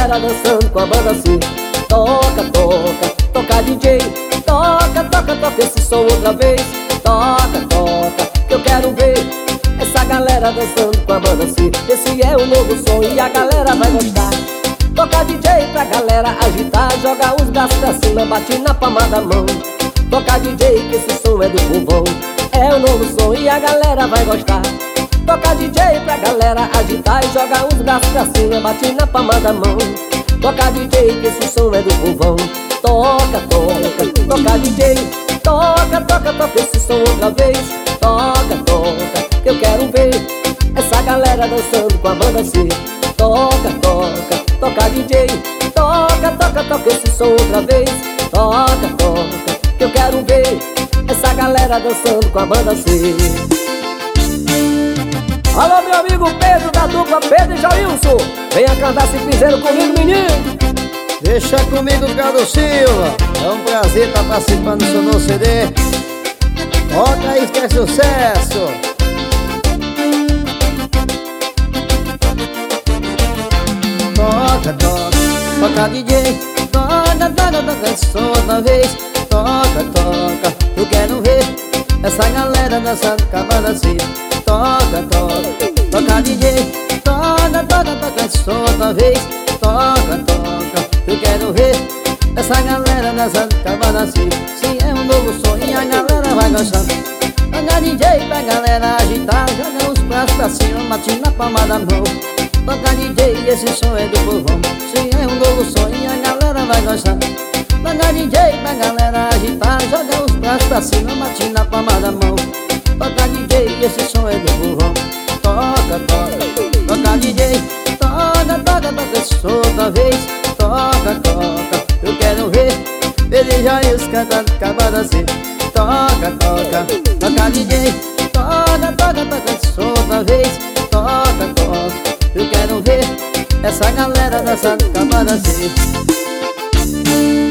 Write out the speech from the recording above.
galera dançando com a banda assim. Toca, toca, toca DJ. Toca, toca, toca esse som outra vez. Toca, toca, que eu quero ver essa galera dançando com a banda assim. Esse é o novo som e a galera vai gostar. Toca DJ pra galera agitar. Joga os braços pra cima, bate na palma da mão. Toca DJ que esse som é do povão. É o novo som e a galera vai gostar. Toca DJ pra galera agitar. E joga os braços pra cima, bate na palma da mão. Toca DJ que esse som é do povão. Toca, toca, toca DJ. Toca, toca, toca esse som outra vez. Toca, toca, que eu quero ver essa galera dançando com a banda assim. Toca, toca, toca DJ. Toca, toca, toca esse som outra vez. Toca, toca, que eu quero ver essa galera dançando com a banda assim. Alô, meu amigo Pedro da dupla Pedro e Jailson, venha cantar esse piseiro comigo, menino. Deixa comigo, Carlos Silva. É um prazer estar participando do seu novo CD. Toca aí que é sucesso. Toca, toca, toca DJ. Toca, toca, toca esse som outra vez. Toca, toca, eu quero ver essa galera dançando com a banda assim. Toca, toca, toca DJ. Toca, toca, toca esse som outra vez. Toca, toca, eu quero ver essa galera dançando com a banda assim. Se é um novo som e a galera vai gostar. Toca DJ pra galera agitar. Joga os braços pra cima, bate na palma da mão. Toca DJ, esse som é do povão. Se é um novo som e a galera vai gostar. Toca DJ pra galera agitar. Joga os braços pra cima, bate na palma da mão. Toca DJ, esse som é do povão. Toca, toca, toca DJ. Toca, toca, toca esse som outra vez. Toca, toca, eu quero ver ele já cantando acabando assim. Toca, toca, toca DJ. Toca, toca, toca esse som outra vez. Toca, toca, eu quero ver essa galera dançando acabando assim.